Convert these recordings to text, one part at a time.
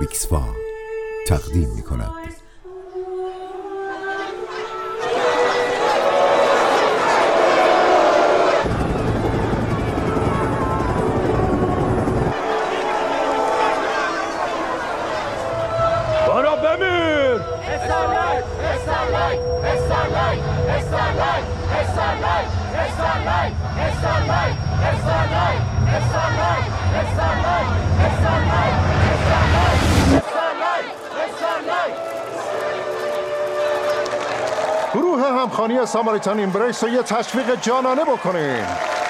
روبیکسفا تقدیم می‌کند. برو بمیر! استارلایت! استارلایت! استارلایت! استارلایت! استارلایت! استارلایت! استارلایت! استارلایت! استارلایت! استارلایت! استارلایت! استارلایت! استارلایت! گروه همخوانی ساماریتان ایمبریس رو یه تشویق جانانه بکنین.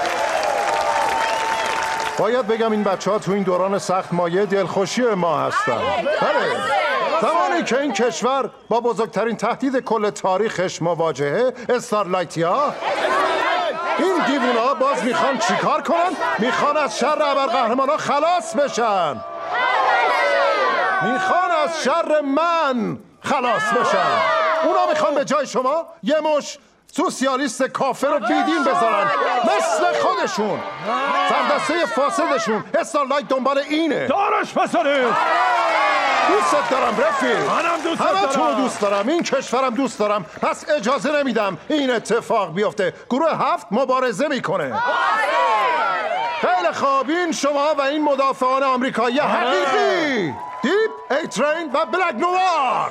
باید بگم این بچه‌ها تو این دوران سخت مایه دلخوشی ما هستن. بله. زمانی که این کشور با بزرگترین تهدید کل تاریخش مواجهه، استارلایتیا، این دیوونا باز میخوان چیکار کنن؟ میخوان از شر ابرقهرمانا خلاص بشن. میخوان از شر من خلاص بشن. اونا میخوان به جای شما یه مش سوسیالیست کافر رو بیدین بذارن مثل خودشون. سردسته فاسدشون استارلایت دنبال اینه. دارش بسارید! دوست دارم رفیق. منم دوست همه دارم. تو دوست دارم. این کشورم دوست دارم. پس اجازه نمیدم این اتفاق بیفته. گروه 7 مبارزه میکنه. خیلی خوب، این شما و این مدافعان آمریکایی حقیقی دیپ، ای ترین و بلک نوار.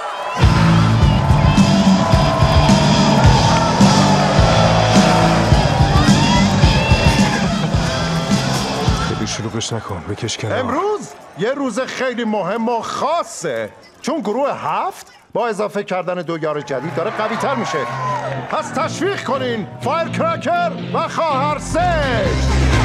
شلوغش نکن، بکش کنار. امروز یه روز خیلی مهم و خاصه، چون گروه 7 با اضافه کردن 2 یار جدید داره قوی تر میشه. پس تشویق کنین فایر کرکر و خواهر سیج.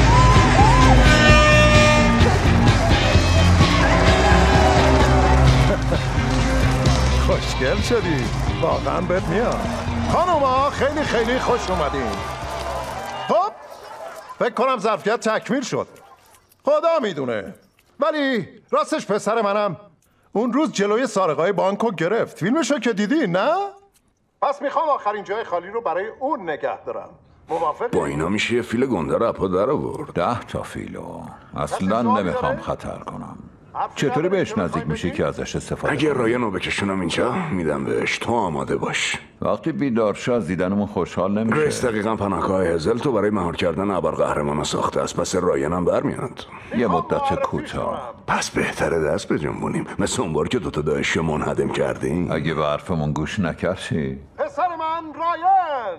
خوشگل شدی، واقعا بهت میاد. خانوما خیلی خیلی خوش اومدین. خب فکر کنم ظرفیت تکمیل شد. خدا میدونه، ولی راستش پسر منم اون روز جلوی سارقای بانکو گرفت. فیلمشو که دیدی نه؟ پس میخوام آخرین جای خالی رو برای اون نگه دارم. موافقی؟ با اینا میشه یه فیل گنده رو اپا در آورد. 10 تا فیلو اصلا نمیخوام خطر کنم. چطوری بهش نزدیک میشی که ازش استفاده اگه رایانو بکشونم اینجا میدم بهش، تو آماده باش. وقتی بیدار شه از دیدنمون خوشحال نمیشه. گریس دقیقا پناهگاه هزل تو برای مهار کردن ابرقهرمانا ساخته است. پس رایانم برمیاد یه مدت کوتاه. پس بهتره دست بجنبونیم، مثل اون بار که دوتا داعشی منهدم کردیم. اگه به حرفمون گوش نکردی. پسر من رایان،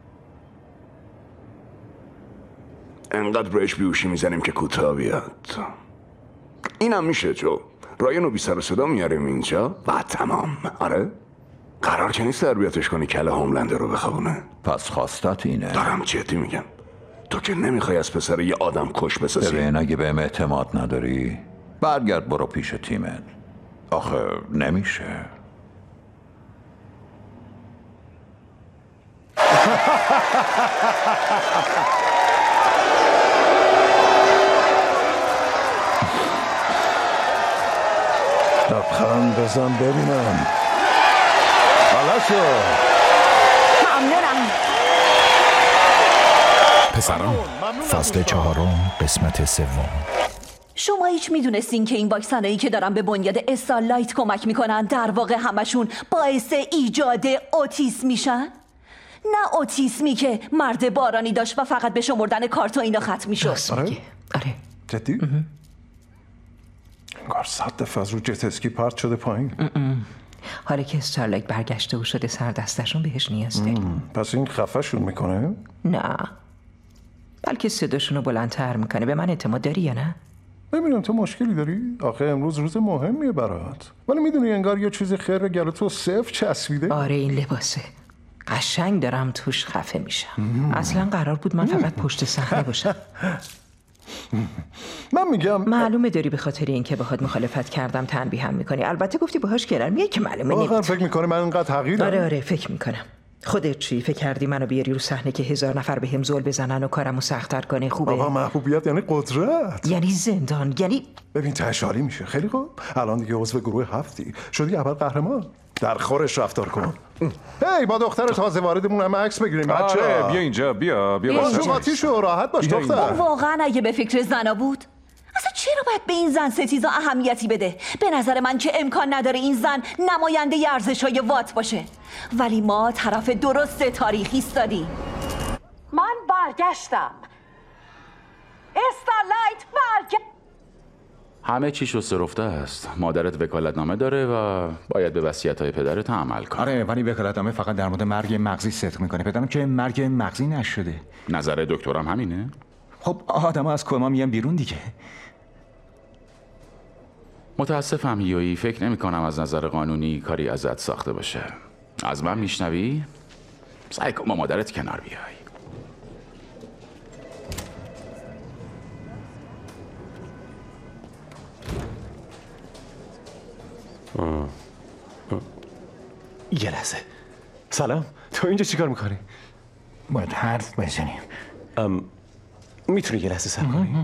انقدر بهش بیوشی میزنیم که کوتاه بیاد. اینم میشه جو. رایانو بی سر و صدا میاریم اینجا و تمام. آره قرار که نیست تربیتش کنی کله هوملنده رو بخوابونه. پس خواستت اینه. دارم جدی میگم، تو که نمیخوای از پسر یه آدم کش بسازی. ببین اگه بهم اعتماد نداری برگرد برو پیش تیمت. آخه نمیشه. لبخند بزن ببینم. حالا شو. ممنونم. پسران، فصل 4 قسمت 3. شما هیچ میدونستین که این واکسنایی که دارن به بنیاد استارلایت کمک میکنن در واقع همشون باعث ایجاد اوتیسم میشن؟ نه اوتیسمی که مرد بارانی داشت و فقط به شمردن کارت و اینا ختم میشد. آره؟ آره. جدی؟ انگار 100 دفعه از رو جت اسکی پرت شده پایین. حالا که استارلایت برگشته و شده سر دستشون بهش نیاز داریم. پس این خفه‌شون میکنه؟ نه، بلکه صداشون رو بلندتر میکنه. به من اعتماد داری یا نه؟ ببینم تو مشکلی داری؟ آخه امروز روز مهمیه برات، ولی میدونی انگار یه چیزی خیر گلو تو صفر چسبیده. آره این لباسه قشنگ دارم توش خفه میشم. اصلا قرار بود من فقط پشت صحنه باشم. من میگم معلومه داری به خاطر اینکه باهات مخالفت کردم تنبیهم میکنی. البته گفتی باهاش گرم میای که معلومه واقعا فکر میکنه من اینقدر حقیرم؟ آره فکر میکنم. خودت چی فکر کردی منو بیاری رو صحنه که 1000 نفر بهم زل بزنن و کارمو سخت‌تر کنه؟ خوبه؟ آقا محبوبیت یعنی قدرت، یعنی زندان، یعنی ببین تشاری میشه. خیلی خوب، الان دیگه عضو گروه 7 شدی ابرقهرمان. در خورش رفتار کن. هی با دختر تازه واردمون هم عکس بگیریم بچه. بیا اینجا، بیا باشو راحت باش دختر. واقعا اگه به فکر زنا بود اصلا چرا باید به این زن ستیزا اهمیتی بده؟ به نظر من که امکان نداره این زن نماینده ارزش‌های وات باشه. ولی ما طرف درست تاریخی ایستادیم. من برگشتم. استارلایت برگشت. همه چی شسته رفته است. مادرت وکالتنامه داره و باید به وصیت‌های پدرت عمل کنه. آره، ولی وکالتنامه فقط در مورد مرگ مغزی صدق میکنه. پدرم که مرگ مغزی نشده. نظر دکترم همینه؟ خب آدم‌ها از کما میان بیرون دیگه. متاسفم هیویی، فکر نمی‌کنم از نظر قانونی کاری ازت ساخته باشه. از من میشنوی؟ سعی کن با مادرت کنار بیای. یه لحظه. سلام، تو اینجا چیکار میکنی؟ باید حرف بزنیم. میتونی یه لحظه صبر کنی؟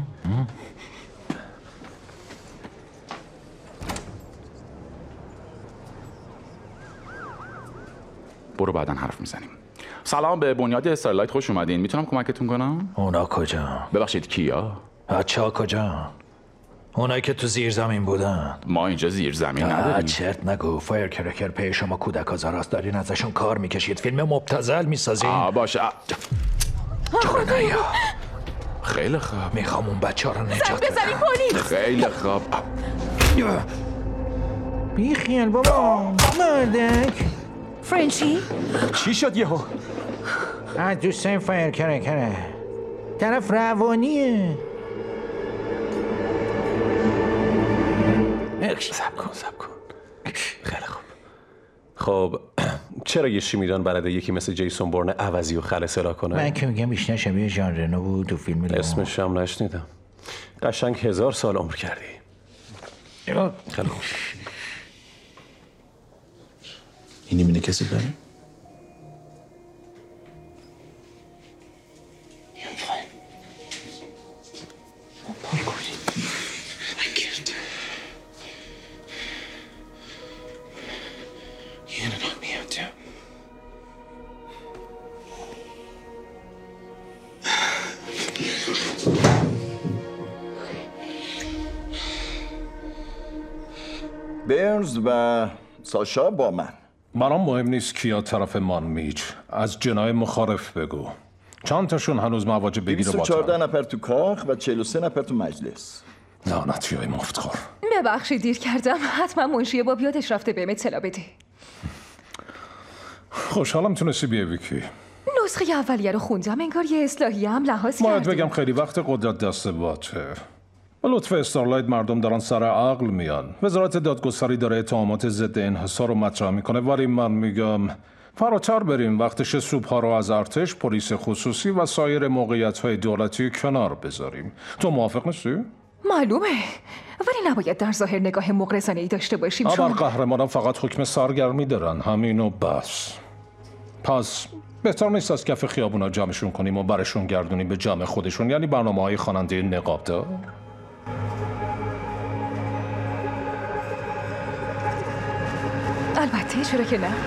برو بعدن حرف میزنیم. سلام، به بنیاد استارلایت خوش اومدین. میتونم کمکتون کنم؟ اونا کجا؟ ببخشید کیا؟ بچه‌ها کجا؟ اونایی که تو زیر زمین بودن. ما اینجا زیر زمین نداریم. چرت نگو. فایر کرکر پی شما کودک آزاراست، دارین ازشون کار میکشید، فیلم مبتذل میسازین. باشه. جلو نیا. خیلی خوب. میخوام اون بچه رو نجات بدم. بزنی پلیس. خیلی خوب. بی خیال بابا مردک. فرنچی؟ چی شد یهو؟ از دوستای فایر کرکره. طرف روانیه. سب کن. خیلی خوب. خب چرا یه شیمیدان بلده یکی مثل جیسون بورن عوضی و خلص الا کنه؟ من که میگم بیشتر شبیه ژان رنو بود تو فیلم اسمش هم نشنیدم. قشنگ 1000 سال عمر کردی. خیلی خوب. اینی مینه کسی داره؟ برنز و ساشا با من. برام مهم نیست کیا طرف من میج. از جنای مخالف بگو. چند تاشون هنوز مواجه بگیره با 214 نفر تو کاخ و 43 نفر تو مجلس. لعنتیای مفتخور. ببخشید دیر کردم. حتما منشی باب یادش رفته بهم اطلاع بده. خوشحالم تونستی بیای ویکی. نسخه اولیه رو خوندم، انگار یه اصلاحیه هم لحاظ باید کردیم. بگم خیلی وقت قدرت دست واته. به لطف استارلایت مردم دارن سر عقل میان. وزارت دادگستری داره اتهامات ضد انحصار رو مطرح میکنه، ولی من میگم فراتر بریم. وقتش سوپ‌ها رو از ارتش، پلیس خصوصی و سایر موقعیت‌های دولتی کنار بذاریم. تو موافق نیستی؟ معلومه، ولی نباید در ظاهر نگاه مغرضانه‌ای داشته باشیم. چون قهرمانان فقط حکم سرگرمی دارن، همینو بس. پس بهتر نیست از کف خیابونا جمعشون کنیم و برشون گردونیم به جمع خودشون، یعنی برنامه‌های خواننده نقابدار. البته، چرا که نه.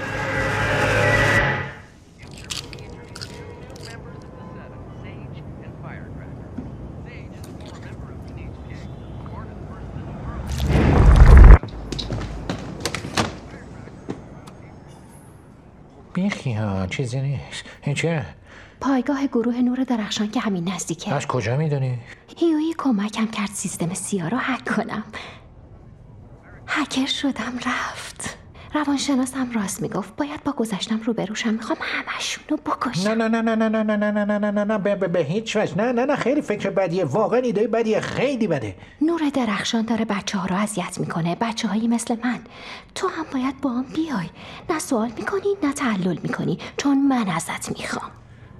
بیخیال، چیزی نیست. این چه؟ پایگاه گروه نور درخشان که همین نزدیکه. از کجا میدونی؟ هیویی کمکم کرد سیستم سیا رو هک کنم. هکر شدم رفت. روانشناسم راست میگفت، باید با گذشتم روبروشم. میخوام همشونو بکشم. نه به هیچ وجه. نه خیلی فکر بدیه، واقعا ایده بدیه، خیلی بده. نور درخشان داره بچه‌ها رو اذیت میکنه، بچه‌هایی مثل من. تو هم باید با هم بیای. نه سوال میکنی نه تعلل میکنی، چون من ازت میخوام.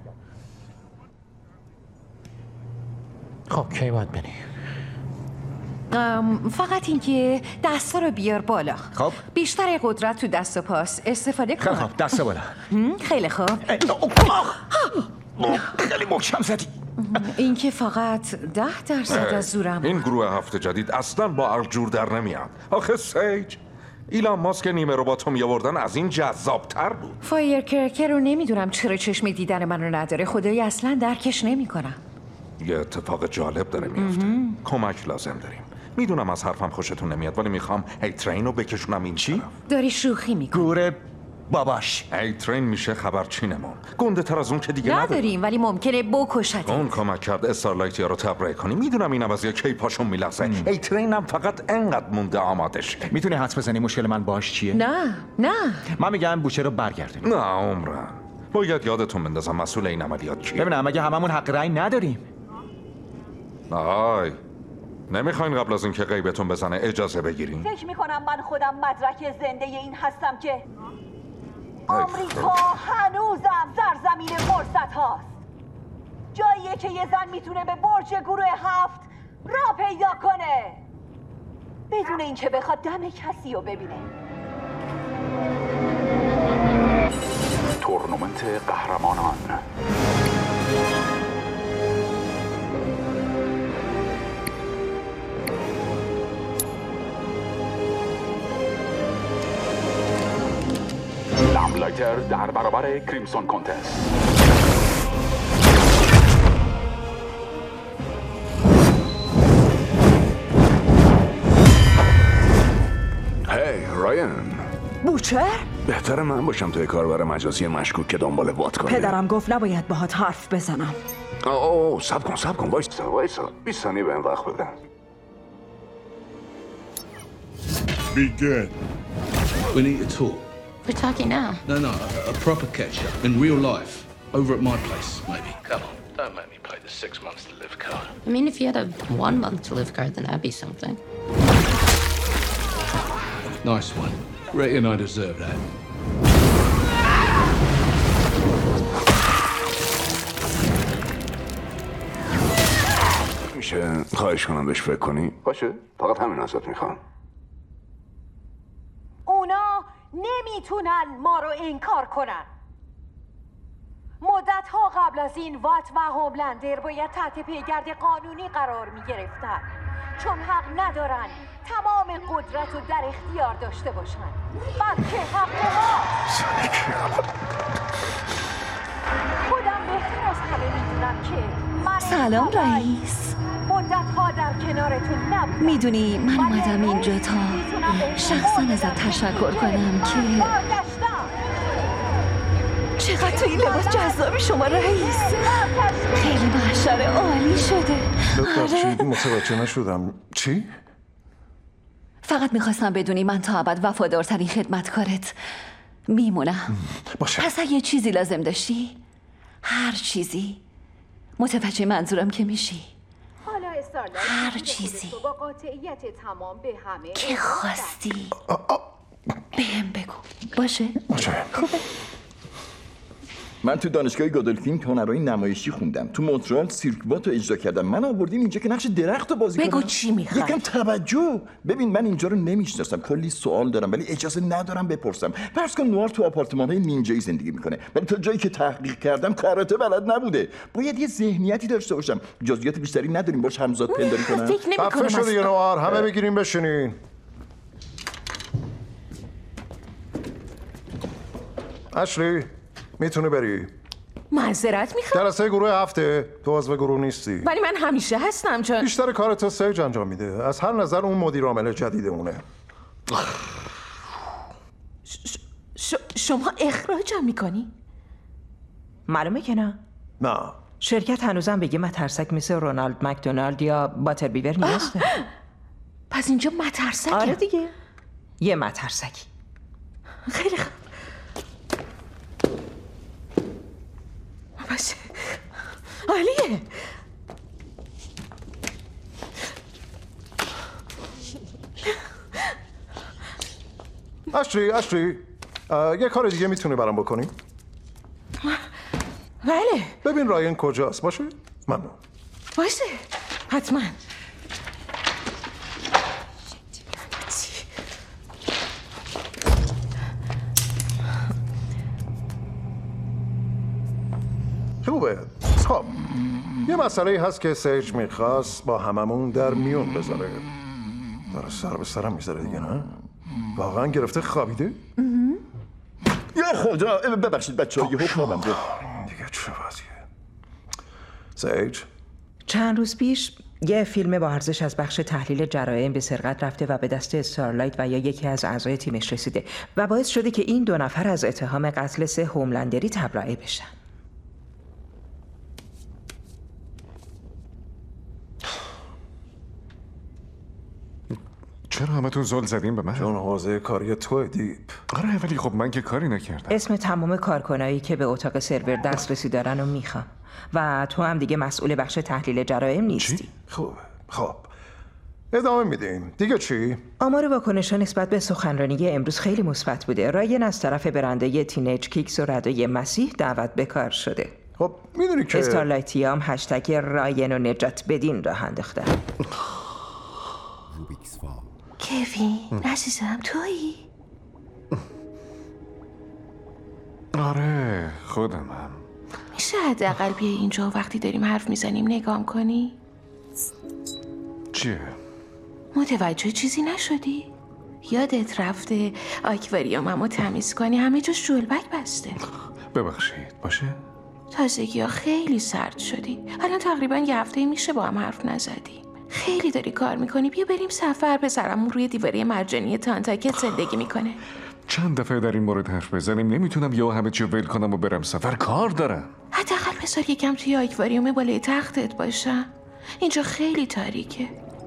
خب کی باید بری؟ فقط اینکه دستا رو بیار بالا. خب بیشتر قدرت تو دست و پاس استفاده کن. خب دست بالا. خیلی خوب. خیلی محکم زدی. این که فقط 10% از زورم. این گروه هفته جدید اصلا با عقل جور در نمیاد. آخه سیج، ایلان ماسک نیمه ربات رو میآوردن از این جذابتر بود. فایر کرکر رو نمیدونم چرا چشم دیدن من رو نداره. خدایی اصلا درکش نمیکنم. یه اتفاق جالب داره میفته. کمک لازم داریم. میدونم از حرفم خوشتون نمیاد ولی میخوام ای ترین رو بکشونم این چی؟ داری شوخی میکنی. گوره باباش. ای ترین میشه خبرچینمون. گنده تر از اون که دیگه نداریم ولی ممکنه بکشت. اون کمک کرد استارلایتیا رو تبرئه کنی. میدونم این عوضی کی پاشون میلغزه. ای ترینم فقط انقدر مونده آماده شه. میتونی حدس بزنی مشکل من باش چیه؟ نه من میگم بوچه رو برگردونی. نه عمرن. باید یادتون بندازم مسئول این عملیات کیه. ببینم اگه هممون حق رأی نداریم. آی نمیخواین قبل از اینکه غیبتون بزنه اجازه بگیرین؟ فکر میکنم من خودم مدرک زنده این هستم که آمریکا هنوزم سرزمین فرصت هاست. جاییه که یه زن میتونه به برج گروه 7 راه پیدا کنه بدون اینکه بخواد دم کسی رو ببینه. تورنمنت قهرمانان. لامبلایتر در برابر کریمسون کونتس. هی رایان. بوچر؟ بهتره من باشم توی کاربر مجازی مشکوک که دنبال وات کنه. پدرم گفت نباید باهات حرف بزنم. سب کن وایسا 20 ثانیه بهم وقت بده. Begin. We need to talk. We're talking now. No, a proper catch-up in real life. Over at my place, maybe. Come on, don't make me play the 6 months to live card. I mean, if you had a 1 month to live card, then that'd be something. Nice one. Reckon I deserve that. میشه خواهش کنم بهش فکر کنی؟ باشه فقط همین ازت میخوام. اونا نمیتونن ما رو انکار کنن. مدت ها قبل از این وات و هوملندر باید تحت پیگرد قانونی قرار میگرفتن چون حق ندارن تمام قدرت رو در اختیار داشته باشن بلکه حق ما. خودم بهتر از همه میدونم که من سلام رئیس. مدت ها در کنارتون نبودم. میدونی من اومدم اینجا تا شخصا ازت تشکر کنم که چقدر تو این لباس جذابی شما رئیس. خیلی محشر عالی شده. چی؟ متوجه نشدم. چی؟ فقط میخواستم بدونی من تا ابد وفادارترین خدمتکارت میمونم. باشه. پس اگه چیزی لازم داشتی هر چیزی متوجه منظورم که میشی. هر چیزی با قاطعیت تمام به همه که خواستی بهم بگو. باشه؟ خوبه. من تو دانشگاه گودلفین هنرهای نمایشی خوندم. تو مونترال سیرکبات رو اجرا کردم. من آوردیم اینجا که نقش درخت رو بازی کنم. بگو چی میخوای؟ یکم توجه. ببین من اینجا رو نمیشناسم. کلی سوال دارم ولی اجازه ندارم بپرسم. فرض کن نوار تو آپارتمان‌های نینجایی زندگی میکنه. ولی تا جایی که تحقیق کردم کاراته بلد نبوده. باید یه ذهنیتی داشته باشم. جزئیات بیشتری نداریم باش همزاد پنداری کنم. فکر نمی‌کنم. خفه شو دیگه نوار. همه بگیریم بشینین. اشلی میتونی بری. معذرت میخوام. جلسه گروه 7 تو عضو گروه نیستی. ولی من همیشه هستم چون بیشتر کار تو سیج انجام میده. از هر نظر اون مدیر عامل جدیدمونه. شما اخراجم میکنی؟ معلومه که نه. نه. شرکت هنوزم بگه مترسک مثل رونالد مکدونالد یا باتر بیور نیست. پس اینجا مترسکه. آره دیگه. یه مترسکی. خیلی خوب. باشه. عالیه. اشری یه کار دیگه میتونی برام بکنی؟ بله. ببین راین کجاست باشه؟ ممنون. باشه حتما. خوبه. خب یه مسئله هست که سیج میخواست با هممون در میون بذاره. داره سر به سرم میذاره دیگه نه؟ واقعا گرفته خوابیده؟ یا خدا ببخشید بچه‌ها یهو خوابم برد. دیگه چه وضعیه؟ سیج چند روز پیش یه فیلم با ارزش از بخش تحلیل جرایم به سرقت رفته و به دست استارلایت و یا یکی از اعضای تیمش رسیده و باعث شده که این 2 نفر از اتهام قتل 3 هوملندری تبرئه بشن. چرا همتون زل زدین به من؟ چون حوزه کاری توی دیپ. آره ولی خب من که کاری نکردم. اسم تمام کارکنایی که به اتاق سرور دسترسی دارن رو میخوام و تو هم دیگه مسئول بخش تحلیل جرایم نیستی. چی؟ خب ادامه میدیم. دیگه چی؟ آمار واکنش‌ها نسبت به سخنرانی امروز خیلی مثبت بوده. رایان از طرف برنده تینیج کیکس و ردای مسیح دعوت به کار شده. خب میدونی که استارلایتی هم هشتگ رایان و نجات بدین راه انداختن. کوین عزیزم تویی؟ آره خودمم. میشه حداقل بیای اینجا وقتی داریم حرف میزنیم نگام کنی؟ چیه؟ متوجه چیزی نشدی؟ یادت رفته آکواریوممو تمیز کنی همه جا شلبک بسته. ببخشید باشه؟ تازگی ها خیلی سرد شدی. الان تقریبا یه هفته میشه با هم حرف نزدیم. خیلی داری کار میکنی. بیا بریم سفر. پسرمون روی دیواره مرجانی تانتاکت زندگی میکنه. چند دفعه در این مورد حرف بزنیم. نمیتونم یا همه چی ول کنم و برم سفر. کار دارم. حداقل بذار یکم توی آکواریوم بالای تختت باشم. اینجا خیلی تاریکه.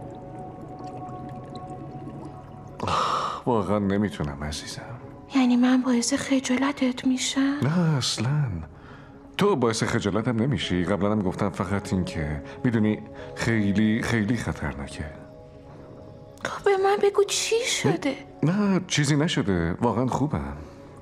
واقعا نمیتونم عزیزم. یعنی من باعث خجالتت میشم؟ نه اصلا. تو باعث خجالتم نمیشی. قبلا هم گفتم فقط این که میدونی خیلی خیلی خطرناکه. خب به من بگو چی شده؟ نه چیزی نشده. واقعا خوبم.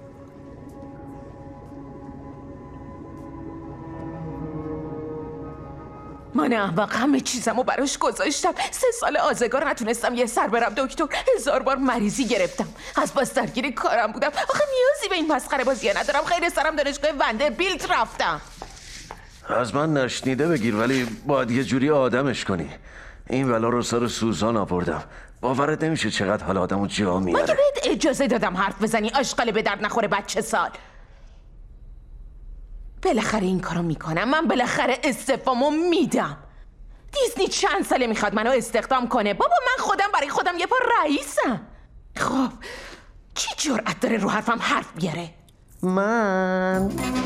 من احمق همه چیزمو براش گذاشتم. 3 سال آزگار نتونستم یه سر برم دکتر. 1000 بار مریضی گرفتم. از بس درگیر کارم بودم. آخه نیازی به این مسخره بازیه ندارم. خیر سرم دانشگاه وندربیلت رفتم. از من نشنیده بگیر ولی باید یه جوری آدمش کنی. این ولا رو سر سوزان آوردم. باورت نمیشه چقدر حال آدمو جا میاره. من که بهت اجازه دادم حرف بزنی آشغال به درد نخوره بچه سال. بالاخره این کارو میکنم. من بالاخره استعفامو میدم. دیزنی چند ساله میخواد منو استخدام کنه. بابا من خودم برای خودم یه پا رئیسم. خب چی جرأت داره رو حرفم حرف بیاره؟ من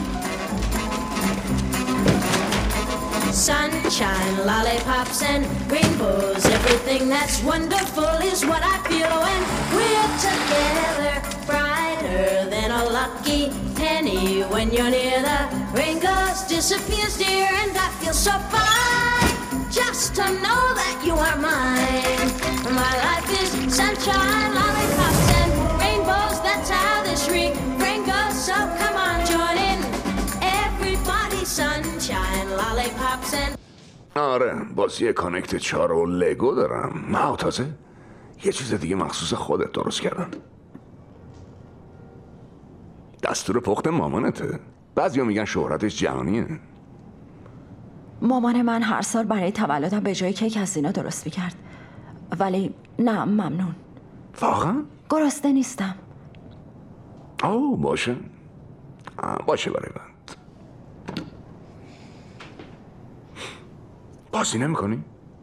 Sunshine, lollipops and rainbows. Everything that's wonderful is what I feel when we're together. Brighter than a lucky penny when you're near. The rain goes, disappears, dear, and I feel so fine just to know that you are mine. My life is sunshine, lollipops and rainbows. That's how this rain goes. So come on, join in. Everybody, sunshine, lollipops and. آره بازی کانکت 4 و لگو دارم. نه تازه یه چیز دیگه مخصوص خودت درست کردم. دستور پخت مامانته. بعضیا میگن شهرتش جهانیه. مامان من هر سال برای تولدم به جای کیک از اینا درست میکرد. ولی نه ممنون. واقعا؟ گرسنه نیستم. اوه باشه. باشه برای من. بازی نمی کنی؟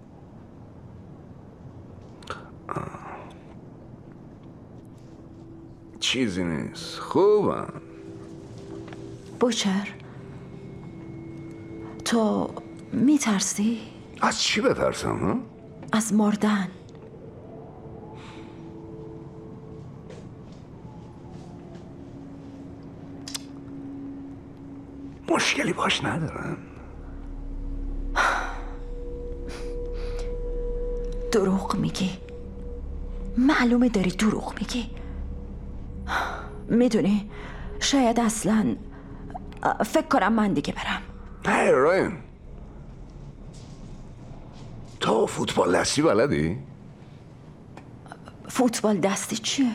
چیزی نیست. خوبم. بوچر تو میترسی؟ از چی بترسم ها؟ از مردن. مشکلی باش ندارم. دروغ میگی. معلومه داری دروغ میگی. میدونی شاید اصلا فکر کنم من دیگه برم. هی راین تو فوتبال دستی بلدی؟ فوتبال دستی چیه؟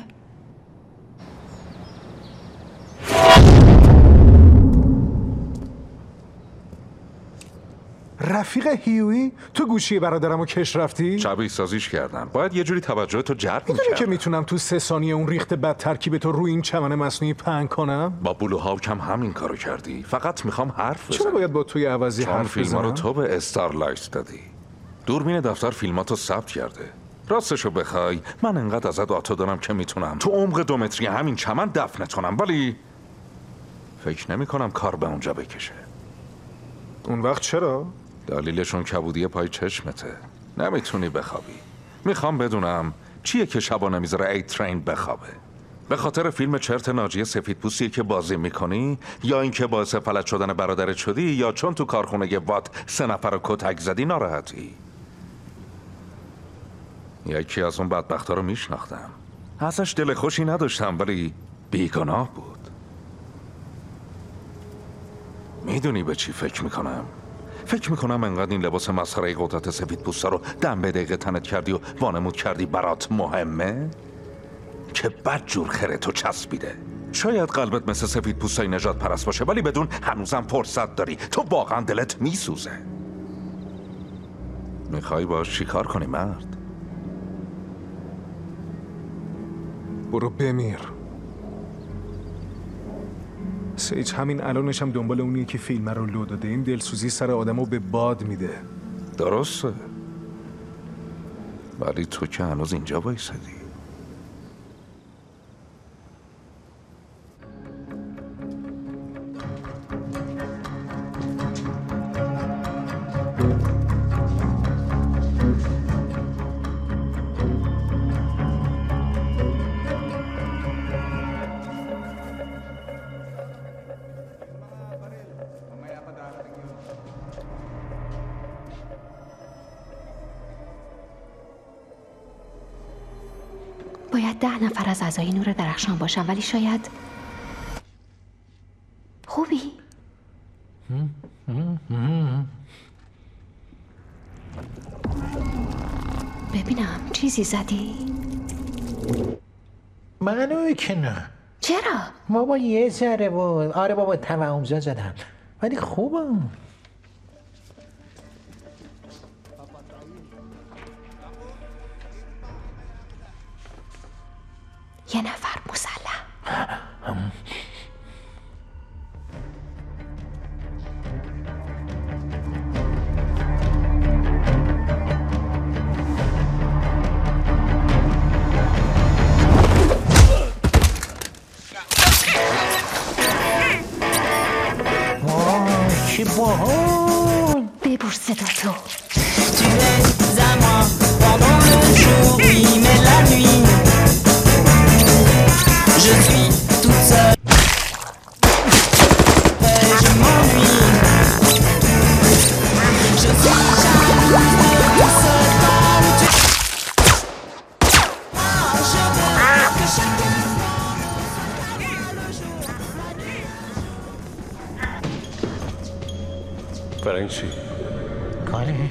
رفیق هیوی؟ تو گوشی برادرمو کش رفتی؟ شبیه سازیش کردم. باید یه جوری توجه تو جلب میدونی می‌کردم. که میتونم تو 3 ثانیه اون ریخت بد ترکیب تو روی این چمن مصنوعی پهن کنم؟ با بلو هاوک هم همین کارو کردی. فقط میخوام حرف بزنم. چرا باید با توی عوضی چون حرف فیلما رو بزنم؟ تو به استارلایت دادی. دوربین دفتر فیلماتو ثبت کرده. راستشو بخوای من انقدر ازت آتو دارم که میتونم تو عمق 2 متری همین چمن دفنت کنم، ولی فکر نمی کنم کار به اونجا بکشه. اون وقت چرا؟ دلیلشون کبودی پای چشمته. نمیتونی بخوابی. میخوام بدونم چیه که شبا نمیذاره ای ترین بخوابه. به خاطر فیلم چرت ناجی سفیدپوستی که بازی میکنی، یا اینکه باعث فلج شدن برادرت شدی، یا چون تو کارخونه وات 3 نفر رو کتک زدی ناراحتی؟ یکی از اون بدبختا رو میشناختم. ازش دل خوشی نداشتم ولی بیگناه بود. میدونی به چی فکر میکنم؟ فکر میکنم انقدر این لباس مسخره قدرت سفیدپوستا رو دم به دقیقه تنت کردی و وانمود کردی برات مهمه؟ که بدجور خرتو چسبیده. شاید قلبت مثل سفیدپوستای نجات پرست باشه ولی بدون هنوزم فرصت داری. تو واقعا دلت میسوزه. میخوای باش چی کار کنی مرد؟ برو بمیر. سیج همین الانش هم دنبال اونیه که فیلم رو لو داده. این دلسوزی سر آدمو به باد میده. درسته، ولی تو که هنوز اینجا وایسادی. باید 10 نفر از اعضای نور درخشان باشن، ولی شاید خوبی؟ ببینم چیزی زدی؟ معلومه که نه. چرا؟ بابا یه ذره بود. آره بابا توهمزا زدم ولی خوبم. یه نفر مسلح. چی باحال. ببر صدا تو. Tu es à moi pendant le jour, oui, mais la nuit, je suis toute seule et je m'ennuie. Je suis jalouse de tout ce temps où tu... Ah, je veux que chaque instant soit le jour, la nuit. فرنچی کالی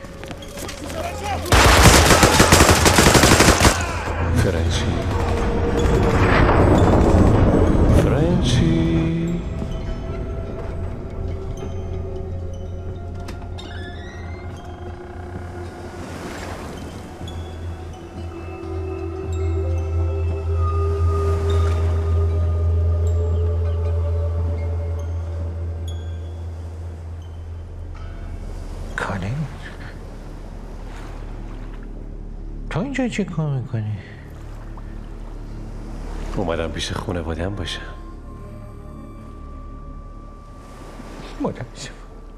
فرنچی فرنچی کالی تو اینجا چی کار میکنی؟ اومدم پیش خانواده‌ام باشم. متاسفم.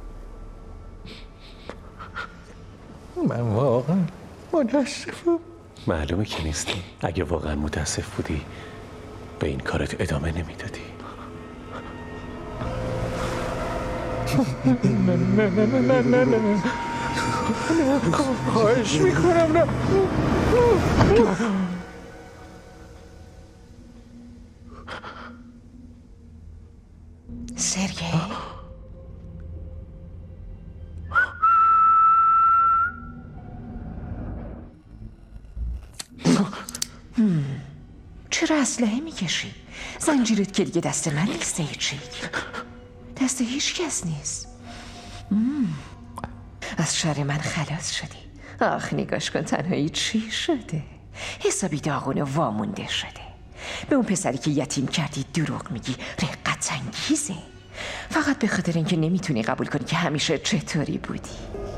من واقعا متاسفم. معلومه که نیستی. اگه واقعا متاسف بودی به این کارت ادامه نمیدادی. نه خواهش میکنم نه. سرگی چرا اسلحه میکشی؟ زنجیرت که دیگه دست من نیست. چی؟ دست هیچ کس نیست. از شر من خلاص شدی. آخ نگاش کن تنهایی چی شده. حسابی داغون و وامونده شده. به اون پسری که یتیم کردی دروغ میگی. رقت انگیزه. فقط به خاطر اینکه نمیتونی قبول کنی که همیشه چطوری بودی.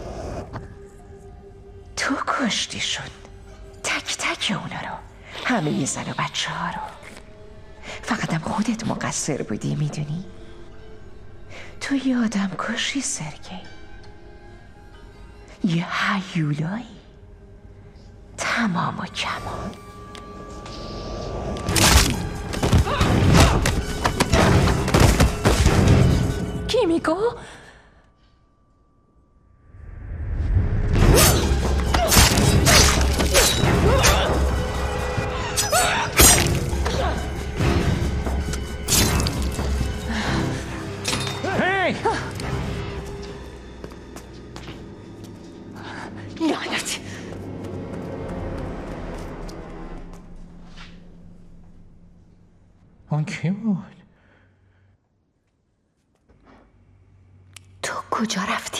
تو کشتیشون، تک تک اونا رو، همه زن و بچه ها رو. فقط هم خودت مقصر بودی میدونی. تو یه آدم کشی سرگی، یه هیولایی، تمام و کمال. کیمیکو؟ لعنت. اون کی بود؟ تو کجا رفتی؟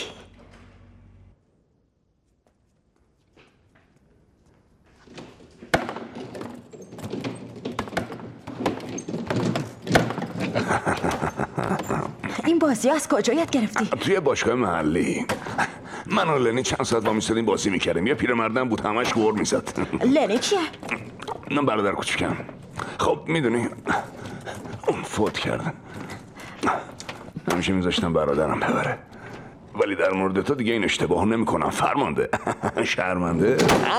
این بازی از کجا یاد گرفتی؟ توی باشگاه محلی. من و لنی چند ساعت با میستادیم بازی میکردیم. یه پیرمردم بود همش غر میزد. لنی کیه؟ من برادر کوچیکم. خب میدونی اون فوت کردن. همیشه میذاشتم برادرم ببره، ولی در مورد تو دیگه این اشتباه نمیکنم فرمانده. شرمنده.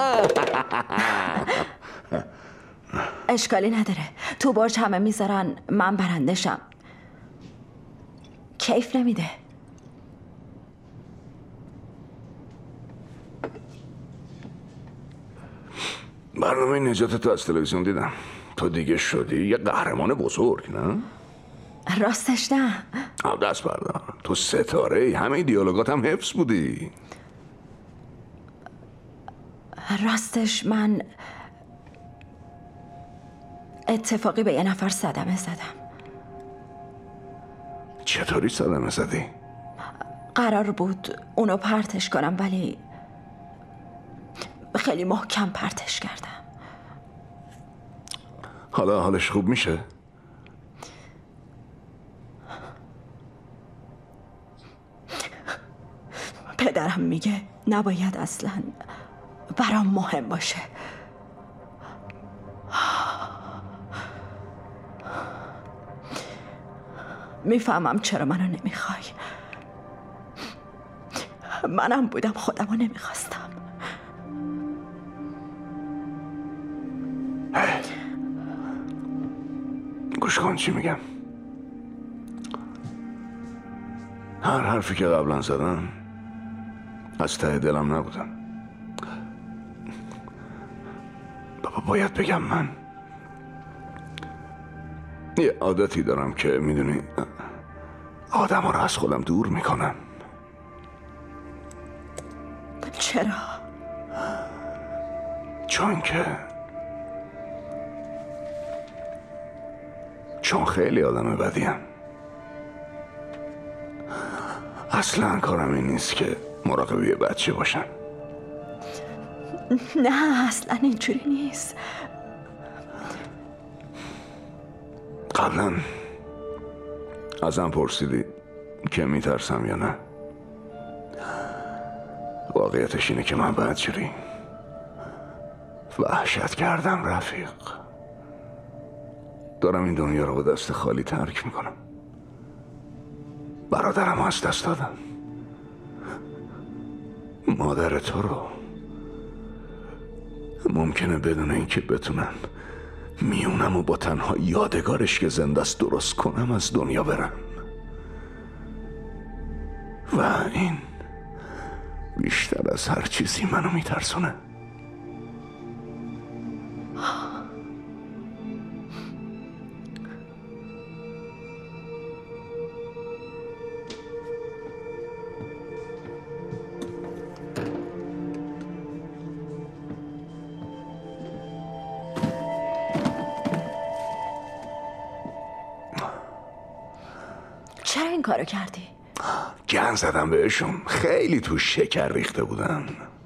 اشکالی نداره. تو برج همه میذارن من برنده شم. کیف نمیده. برنامه نجات تو از تلویزیون دیدم. تو دیگه شدی یه قهرمان بزرگ، نه؟ راستش نه. دست بردار. تو ستاره، همه دیالوگات هم حفظ بودی. راستش من اتفاقی به یه نفر صدمه زدم. چطوری صدمه زدی؟ قرار بود اونو پرتش کنم ولی خیلی محکم پرتش کردم. حالا حالش خوب میشه؟ پدرم میگه نباید اصلا برام مهم باشه. میفهمم چرا منو نمیخوای. منم بودم خودمو نمیخواستم. گوش کن چی میگم. هر حرفی که قبلا زدم از ته دلم نبودم. باید بگم من یه عادتی دارم که میدونی آدم رو از خودم دور میکنم. چرا؟ چون خیلی آدم بدیم. اصلا کارم این نیست که مراقب یه بچه باشم. نه اصلا اینجوری نیست. قبلا ازم پرسیدی که میترسم یا نه. واقعیتش اینه که من بدجوری وحشت کردم رفیق. دارم این دنیا رو با دست خالی ترک میکنم. برادرم از دست دادم، مادر تو رو. ممکنه بدون اینکه بتونم میونم و با تنها یادگارش که زنده است درست کنم از دنیا برم. و این بیشتر از هر چیزی منو میترسونه. چرا این کارو کردی؟ گن زدم بهشون، خیلی تو شکر ریخته بودن.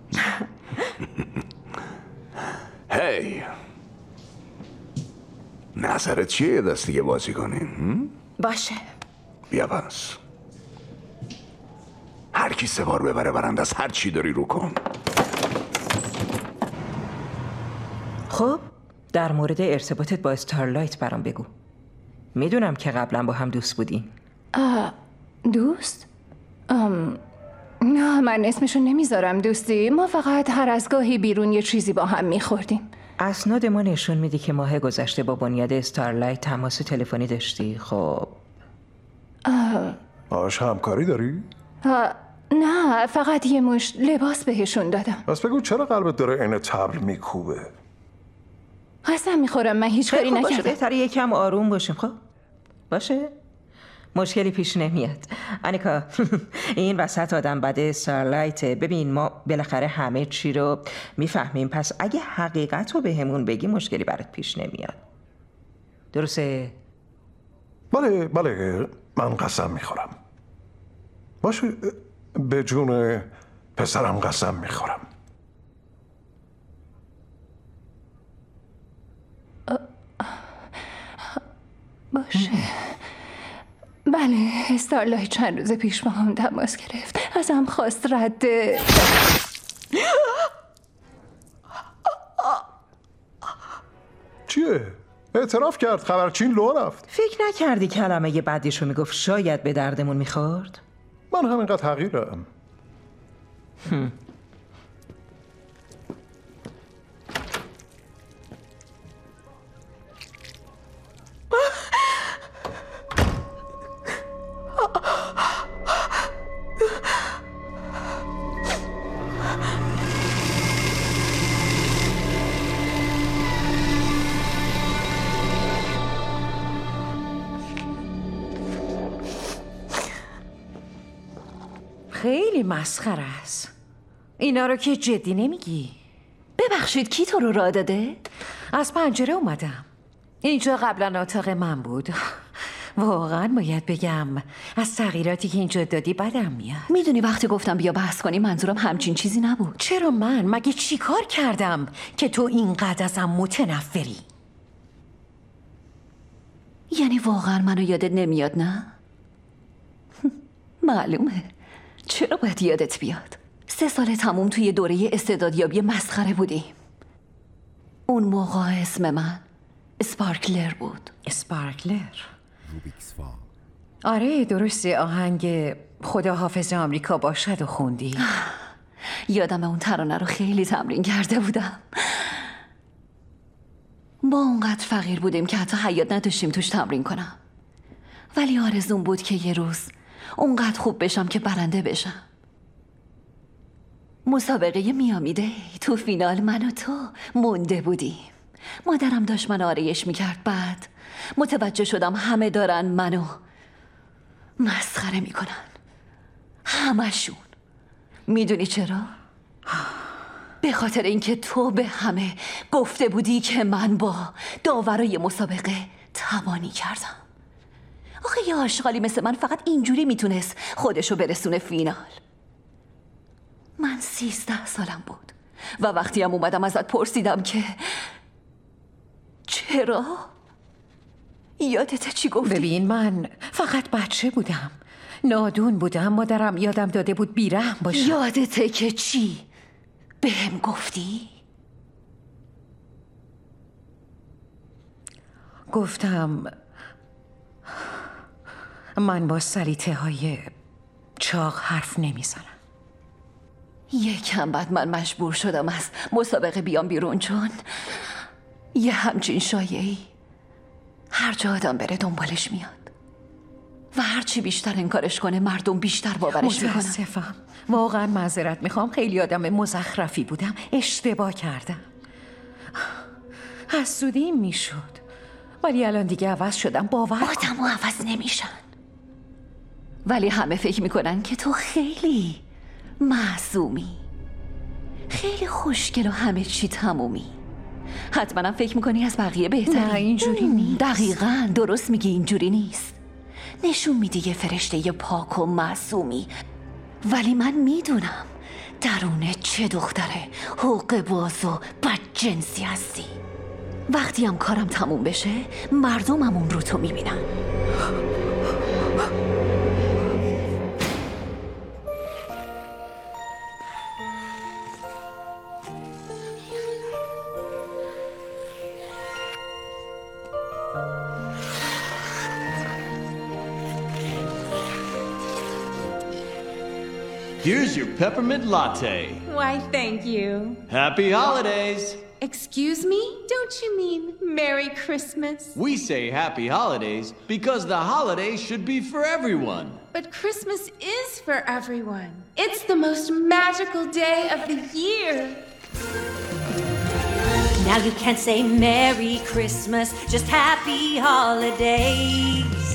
هی نظرت چیه یه دست دیگه بازی کنیم؟ باشه. بیا پس هر کی 3 بار ببره برنده از هر چی داری رو کن. خب در مورد ارتباطت با استارلایت برام بگو. میدونم که قبلا با هم دوست بودین. دوست؟ نه من اسمشو نمیذارم دوستی. ما فقط هر از گاهی بیرون یه چیزی با هم میخوردیم. اسناد ما نشون میده که ماه گذشته با بنیاد استارلایت تماس تلفنی داشتی. خب باهاش همکاری داری؟ نه فقط یه مشت لباس بهشون دادم. بس بگو چرا قلبت داره این تبل میکوبه؟ قسم میخورم من هیچ کاری نکردم. بهتره یکم آروم باشیم. خب باشه، مشکلی پیش نمیاد. آنیکا این وسط آدم بده استارلایته. ببین ما بالاخره همه چی رو میفهمیم، پس اگه حقیقت رو بهمون بگی مشکلی برات پیش نمیاد. درسته؟ بله من قسم میخورم. باشه به جون پسرم قسم میخورم. باشه. بله استارلایت چند روز پیش با هم تماس گرفت، ازم خواست رد چیه؟ اعتراف کرد خبرچین لو رفت. فکر نکردی کلمه بعدیشو میگفت شاید به دردمون میخورد؟ من همینقدر حقیرم. خیلی مسخره است. اینا رو که جدی نمیگی. ببخشید کی تو رو راه داده؟ از پنجره اومدم. اینجا قبلا اتاق من بود. واقعا باید بگم از تغییراتی که اینجا دادی بدم میاد. میدونی وقتی گفتم بیا بحث کنی منظورم همچین چیزی نبود. چرا من؟ مگه چی کار کردم که تو اینقدر ازم متنفری؟ یعنی واقعا منو یادت نمیاد نه؟ معلومه. چرا باید یادت بیاد؟ 3 سال تموم توی دوره استعدادیابی مسخره بودیم. اون موقع اسم من اسپارکلر بود. اسپارکلر؟ آره درسته، آهنگ خدا حافظ آمریکا باشد و خوندی. یادم اون ترانه رو خیلی تمرین کرده بودم. با اونقدر فقیر بودیم که حتی حیاط نداشتیم توش تمرین کنم. ولی آرزوم بود که یه روز اونقدر خوب بشم که برنده بشم. مسابقه میامیده تو فینال من و تو مونده بودیم. مادرم داشت من آرایش میکرد. بعد متوجه شدم همه دارن منو مسخره میکنن. همشون. میدونی چرا؟ به خاطر اینکه تو به همه گفته بودی که من با داورای مسابقه تبانی کردم. آخه یه آشغالی مثل من فقط اینجوری میتونست خودشو برسونه فینال. من 13 سالم بود و وقتی هم اومدم ازت پرسیدم که چرا؟ یادته چی گفتی؟ ببین من فقط بچه بودم، نادون بودم. مادرم یادم داده بود بیرحم باشم. یادته که چی بهم گفتی؟ گفتم من با سلیطه های چاق حرف نمیزنم. یکم بعد من مجبور شدم از مسابقه بیام بیرون، چون یه همچین شایعی هر جا آدم بره دنبالش میاد و هرچی بیشتر انکارش کنه مردم بیشتر باورش میکنن. متاسفم، واقعا معذرت میخوام. خیلی آدم مزخرفی بودم، اشتباه کردم. حسودیم میشد، ولی الان دیگه عوض شدم. باور کن آدمو عوض نمیشن، ولی همه فکر میکنن که تو خیلی معصومی، خیلی خوشگل و همه چی تمومی. حتما فکر میکنی از بقیه بهتری. نه اینجوری نیست. دقیقاً درست میگی، اینجوری نیست. نشون میدی یه فرشته پاک و معصومی، ولی من میدونم درونه چه دختره حقوق باز و بدجنسی هستی. وقتی هم کارم تموم بشه مردمم اون رو تو میبینن. Here's your peppermint latte. Why, thank you. Happy holidays. Excuse me? Don't you mean Merry Christmas? We say happy holidays because the holidays should be for everyone. But Christmas is for everyone. It's the most magical day of the year. Now you can't say Merry Christmas, just Happy Holidays.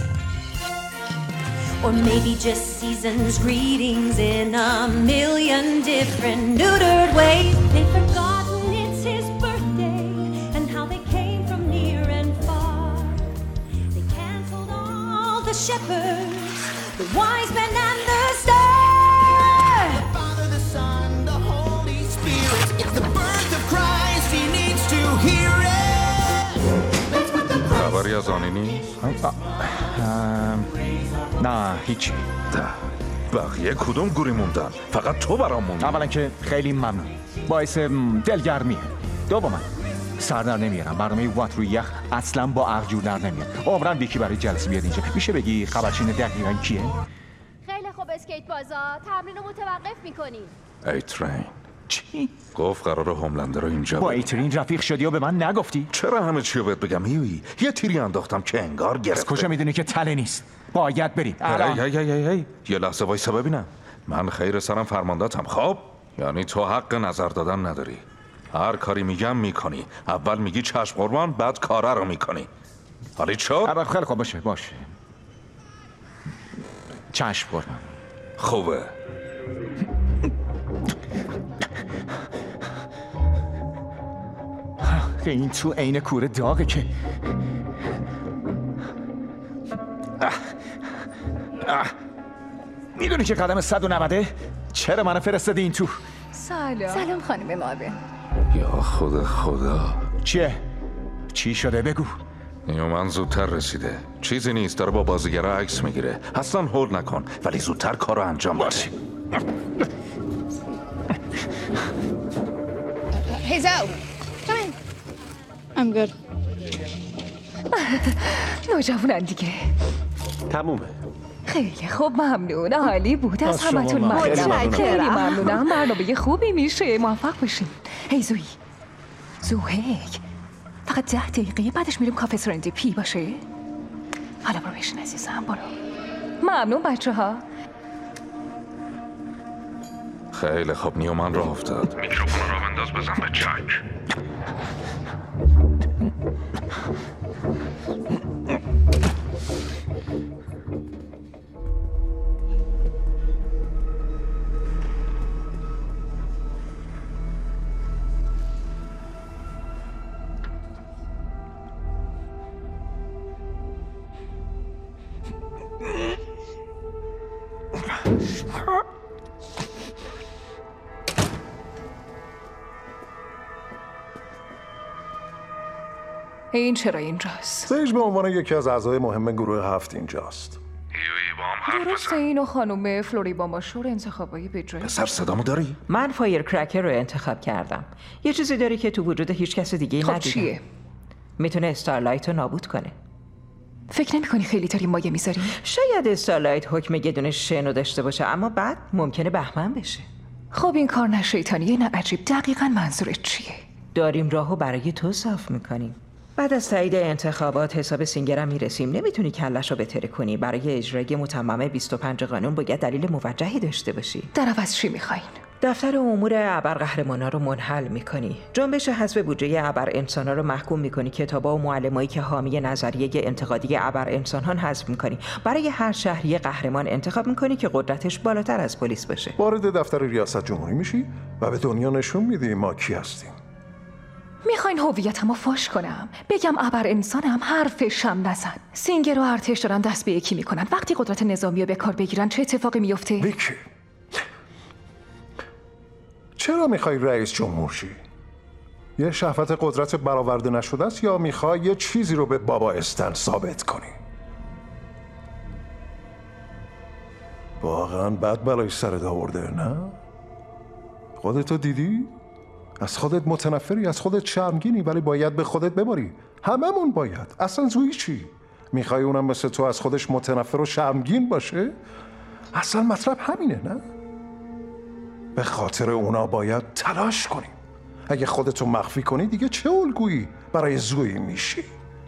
Or maybe just season's greetings in a million different neutered ways. They've forgotten it's his birthday and how they came from near and far. They canceled all the shepherds, the wise men and the stars. The Father, the Son, the Holy Spirit. It's the birth of Christ, he needs to hear it. Let's put the خبری از آنی نیست؟ نه هیچی. بقیه کدوم گوری موندن؟ فقط تو برام موندی. اولا که خیلی ممنون، باعث دلگرمیه. دوما سر در نمیارم، برنامه وات روی یخ اصلا با عقل جور در نمیاد. عمرم یکی برای جلسه بیاد اینجا. میشه بگی خبرچین دقیقاً کیه؟ خیلی خوب اسکیت بازا، تمرین رو متوقف میکنی. ای ترین چی؟ گفت قراره هوملندر رو اینجا با ایترین رفیق شدی و به من نگفتی؟ چرا همه چی رو بهت بگم هیوی؟ یه تیری انداختم که انگار گرفته. از کجا میدونی که تله نیست؟ باید بریم. هی یه لحظه وایسا ببینم. من خیر سرم فرمانده‌تم. خب یعنی تو حق نظر دادن نداری. هر کاری میگم میکنی. اول میگی چشم قربان، بعد کاره رو میکنی. حالی شد؟ خیلی خوب باشه. چشم قربان. خوبه. این تو عین کوره داغه که میدونی که قدم 190 چرا منو فرستادی این تو؟ سلام خانم مابن. یا خدا چی شده بگو. نیومن زودتر رسیده. چیزی نیست، داره با بازیگرا عکس میگیره. اصلا هول نکن، ولی زودتر کارو انجام بده. Hey Zoe, come in. I'm good. نوجوانن دیگه. تمومه. خیلی خوب، ممنون. عالی بود. از همتون ممنونم. خیلی ممنونم. برنامه خوبی میشه. موفق باشین. هی زوهیک فقط 10 دقیقه بعدش میریم کافه سرندیپی باشه. حالا برو بشین عزیزم، برو. ممنون بچه ها. خیلی خوب، نیومن راه افتاد. میکروفون رو بنداز بزن به جک. این چرا اینجاست؟ سیج به عنوان یکی از اعضای مهم گروه 7 اینجاست. درسته اینو خانم فلوریبا ماشور انتخابایی به جای پسر صدامو داری؟ من فایر کرکر رو انتخاب کردم. یه چیزی داری که تو وجود هیچ کس دیگه ندیدم. خب چیه؟ میتونه استارلایت رو نابود کنه. فکر نمی‌کنی خیلی داری مایه میذاری؟ شاید استارلایت حکم یه دونه شنو داشته باشه، اما بعد ممکنه بهمن بشه. خب این کار نه شیطانیه نه عجیب. دقیقاً منظورت چیه؟ داریم راهو برای تو صاف میکنیم. بعد از تایید انتخابات حساب سینگرم میرسیم. نمیتونی کلش رو بتره کنی. برای اجرای متمم 25 قانون باید دلیل موجهی داشته باشی. در عوض چی میخواین؟ دفتر امور ابرقهرمانا رو منحل میکنی. جنبش حذف بودجه ابر انسانا رو محکوم میکنی. کتابا و معلمایی که حامی نظریه انتقادی ابر انسانان حذف میکنی. برای هر شهری قهرمان انتخاب میکنی که قدرتش بالاتر از پلیس باشه. وارد دفتر ریاست جمهوری میشی و به دنیا نشون میدی ما کی هستیم. میخواین هویتمو فاش کنم، بگم ابر انسانم، حرفشم نزن. سینگر و ارتش دارن دست به یکی میکنن. وقتی قدرت نظامی رو به کار بگیرن چه اتفاقی میفته؟ ویکی، چرا میخوای رئیس جمهور شی؟ یه شهوت قدرت برآورده نشده است یا میخوای یه چیزی رو به بابا استن ثابت کنی؟ واقعا بد بلای سرت آورده، نه؟ خودتو دیدی؟ از خودت متنفری، از خودت شرمگینی، ولی باید به خودت بباری. هممون باید. اصلا زویی چی؟ میخوای اونم مثل تو از خودش متنفر و شرمگین باشه؟ اصلا مطلب همینه، نه؟ به خاطر اونا باید تلاش کنیم. اگه خودتو مخفی کنی دیگه چه الگویی برای زویی میشی؟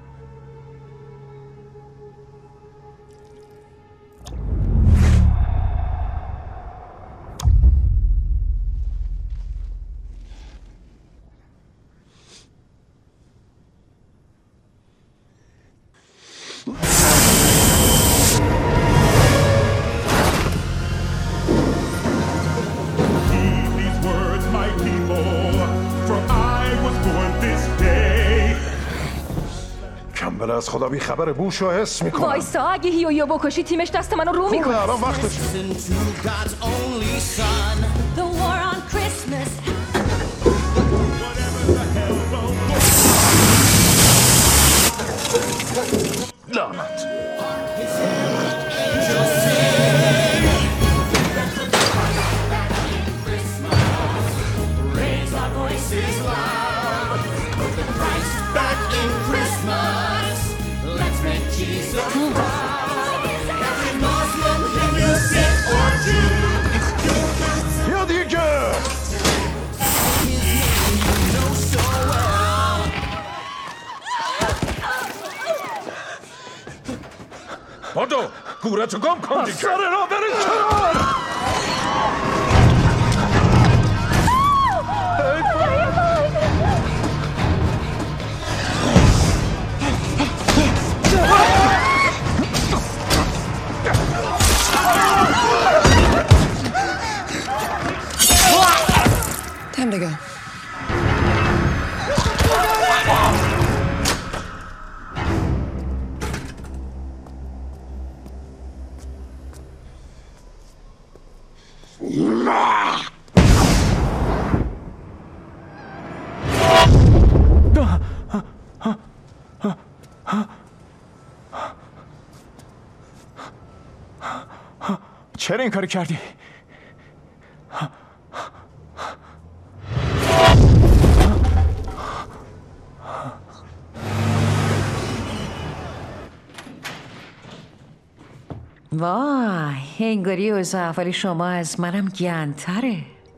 کمبل از خدا بی خبر بوش و حس میکنم. وایسا، اگه هیویو بکشی تیمش دست منو رو میکنه. خوبه، الان وقتشه. لعنت. یا دیگه بادو گورتو گم کن دیگه. سر را برید کنار. Time to go. چرا این کاری کردی؟ وای، انگاری اوضاع احوال شما از منم گندتره.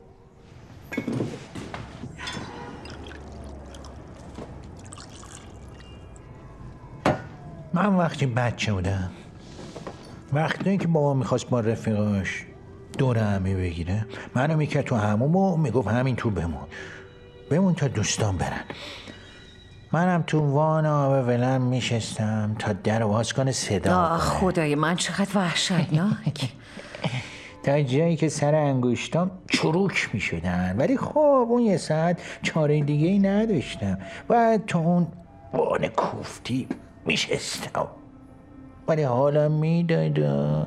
من وقتی بچه بودم، وقتی که بابا میخواست با رفیقاش دور همی بگیره، منو میکرد تو هموم و میگفت همین تو بمون تا دوستان برن. منم تو وان آب ولم میشستم تا در باز کنه صدا کنه. خدای من چقدر وحشتناک. تا جایی که سر انگشتام چروک میشدن، ولی خب اون یه ساعت چاره دیگه ای نداشتم و تو اون وان کوفتی میشستم، ولی حالا میداد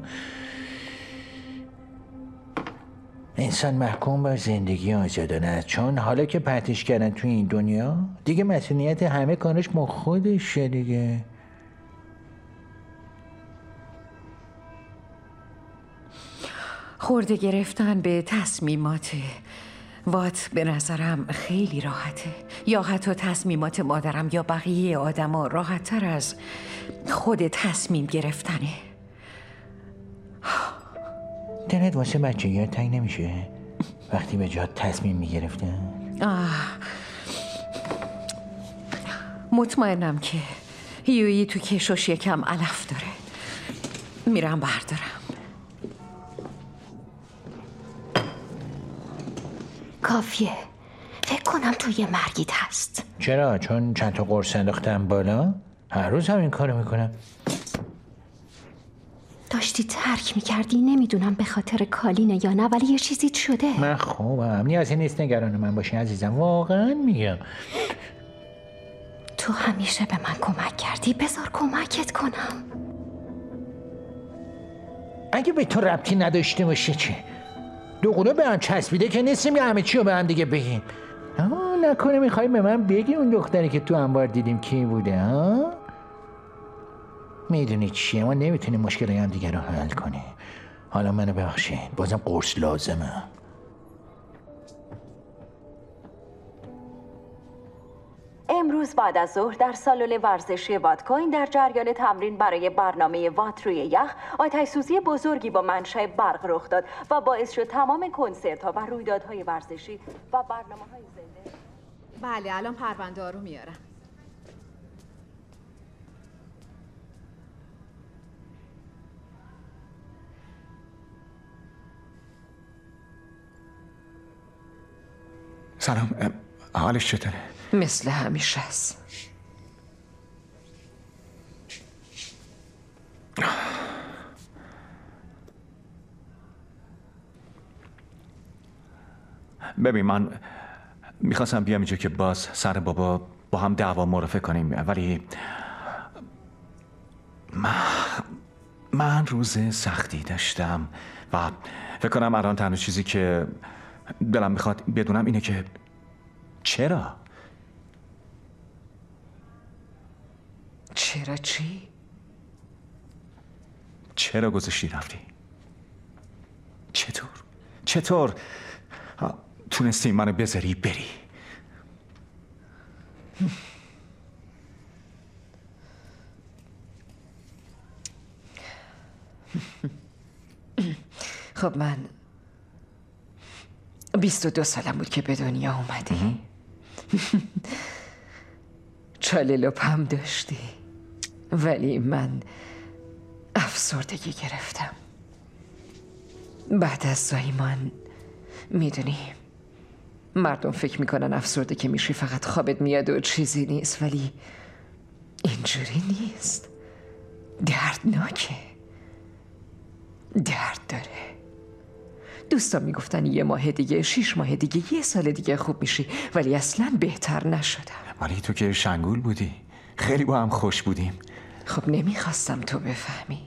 انسان محکوم به زندگی آزادانه است، چون حالا که پرتش کردن تو این دنیا دیگه مسئولیت همه کارش با خودشه دیگه. خورده گرفتن به تصمیمات وات به نظرم خیلی راحته، یا حتی تصمیمات مادرم یا بقیه آدما راحت تر از خود تصمیم گرفتنه. دلت واسه بچگی‌ها تنگ نمیشه وقتی به جات تصمیم میگرفتن؟ مطمئنم که هیویی تو کشوش یکم علف داره. میرم بردارم. کافیه. فکر کنم توی مرگیت هست. چرا؟ چون چند تا قرص انداختم بالا؟ هر روز هم این کارو میکنم. داشتی ترک میکردی، نمیدونم به خاطر کالینه یا نه، ولی یه چیزی شده. من خوبم، نیازی نیست نگران من باشی عزیزم، واقعا میگم. تو همیشه به من کمک کردی، بذار کمکت کنم. اگه به تو ربطی نداشته باشه چه؟ دوقلو به هم چسبیده که نیستیم یا همه چی رو به هم دیگه بگیم؟ نکنه میخوایی به من بگی اون دختری که تو انبار دیدیم کی بوده ها؟ میدونی چیه؟ ما نمیتونیم مشکل هم دیگه رو حل کنیم. حالا منو ببخشید، بازم قرص لازمه. امروز بعد از ظهر در سالن ورزشی واتکوین در جریان تمرین برای برنامه وات روی یخ آتش‌سوزی بزرگی با منشأ برق رخ داد و باعث شد تمام کنسرت‌ها و رویدادهای ورزشی و برنامه‌های زنده. بله الان پرونده رو میارم. سلام، حالش چطوره؟ مثل همیشه است. ببین من میخواستم بیام اینجا که باز سر بابا با هم دعوا مرافعه کنیم، ولی من روز سختی داشتم و فکر کنم الان تنها چیزی که دلم میخواد بدونم اینه که چرا؟ چرا چی؟ چرا گذاشتی رفتی؟ چطور تونستی منو بذاری بری؟ خب من 22 سالم بود که به دنیا اومدی. چاله لپم داشتی، ولی من افسردگی گرفتم بعد از زایمان. میدونی مردم فکر میکنن افسرده که میشی فقط خوابت میاد و چیزی نیست، ولی اینجوری نیست. دردناکه، درد داره. دوستان میگفتن 1 ماه دیگه، 6 ماه دیگه، 1 سال دیگه خوب میشی، ولی اصلا بهتر نشدم. ولی تو که شنگول بودی، خیلی با هم خوش بودیم. خب نمیخواستم تو بفهمی،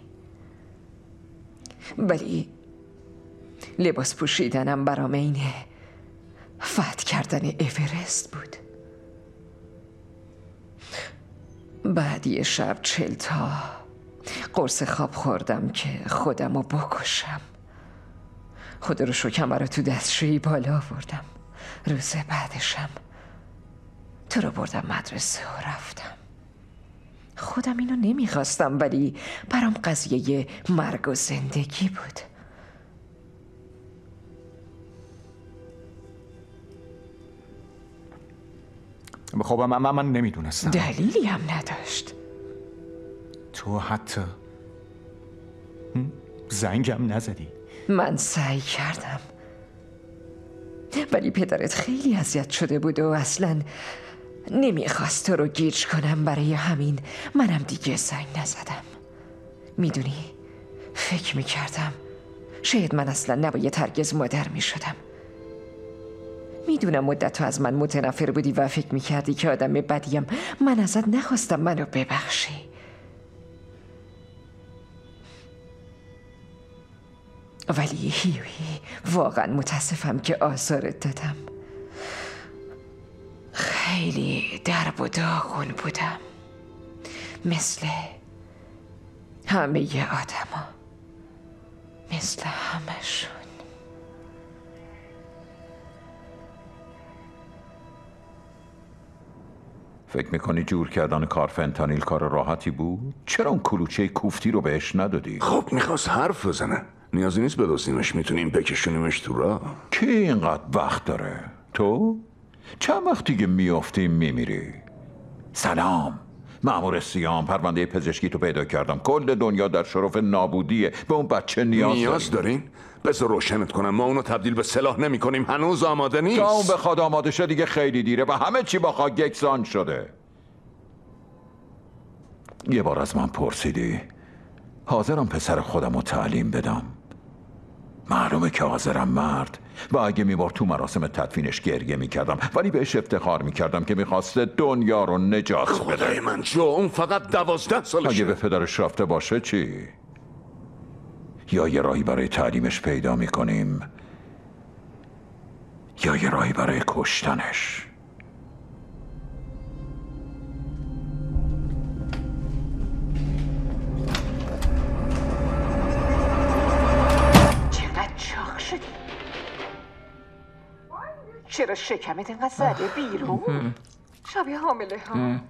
ولی لباس پوشیدنم برام اینه فتح کردن اورست بود. بعد یه شب 40 تا قرص خواب خوردم که خودمو بکشم. خدا رو شکرم برای تو دستشویی بالا آوردم. روز بعدشم تو رو بردم مدرسه و رفتم. خودم اینو نمیخواستم، ولی برام قضیه مرگ و زندگی بود. خب من نمیدونستم. دلیلی هم نداشت. تو حتی زنگم نزدی. من سعی کردم، ولی پدرت خیلی اذیت شده بود و اصلا نمیخواست تو رو گیج کنم. برای همین منم دیگه زنگ نزدم. میدونی فکر میکردم شاید من اصلا نباید هرگز مادر میشدم. میدونم مدت تو از من متنفر بودی و فکر میکردی که آدم بدیم. من ازت نخواستم منو ببخشی، ولی هیوی واقعا متاسفم که آزارت دادم. خیلی درب و داغون بودم، مثل همه آدما، مثل همشون. فکر میکنی جور کردن کار فنتانیل کار راحتی بود؟ چرا اون کلوچه کوفتی رو بهش ندادی؟ خب میخواست حرف بزنه، نیازی نیست بدوزیمش، میتونیم بکشونیمش تو راه. کی اینقدر وقت داره؟ تو؟ چند وقت دیگه میافتی میمیری؟ سلام، مأمور سیام، پرونده پزشکی تو پیدا کردم. کل دنیا در شرف نابودیه. به اون بچه نیاز دارین؟ بذار روشنت کنم، ما اونو تبدیل به سلاح نمی کنیم. هنوز آماده نیست. تا اون بخواد آماده شه دیگه خیلی دیره و همه چی با خاک یکسان شده. یه بار از من پرسیدی، حاضرم پسر خودم رو تعلیم بدم. معلومه که حاضرم مرد. و اگه میبار تو مراسم تدفینش گریه میکردم، ولی بهش افتخار میکردم که میخواسته دنیا رو نجات بده. خدای من جو، اون فقط 12 سالشه. اگه به پدرش رفته باشه چی؟ یا یه راهی برای تعلیمش پیدا میکنیم یا یه راهی برای کشتنش. چقدر چاق شدی؟ چرا شکمت اینقدر زده بیرون؟ شبیه حامله ها.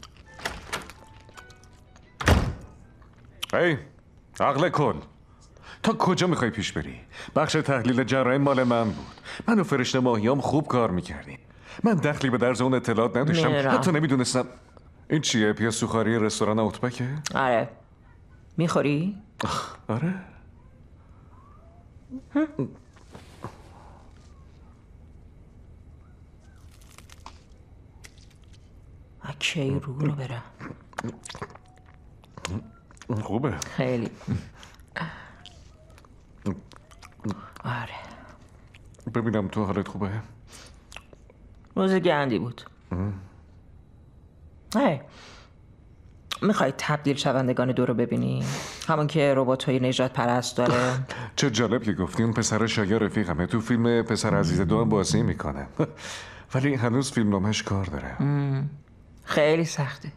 هی عقل کن، تا کجا میخوای پیش بری؟ بخش تحلیل جرایم مال من بود. من و فرشته ماهیام خوب کار میکردیم. من دخلی به درز اون اطلاعات نداشتم. حتی نمیدونستم. این چیه؟ پیاز سوخاری رستوران اوتبکه؟ آره. میخوری؟ آره. کی رو برم. خوبه. خیلی. آره. ببینم تو حالت خوبه؟ روز گندی بود. میخوای تبدیل شوندگان 2 رو ببینی؟ همون که ربات‌های نجات پرست داره. چه جالب که گفتی. اون پسر شایا رفیقمه. تو فیلم پسر عزیز 2 هم بازی میکنه. ولی هنوز فیلم نامش کار داره. خیلی سخته.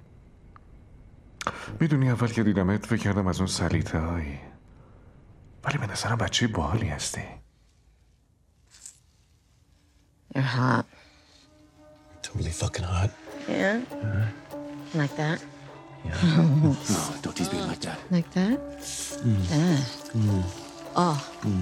میدونی اول که دیدمت فکر کردم از اون سلیطه هایی، ولی به نظرم بچه باحالی هستی. You're hot. Totally fucking hot. Yeah? Like that? Yeah. No, don't tease me like that. Like that? Oh.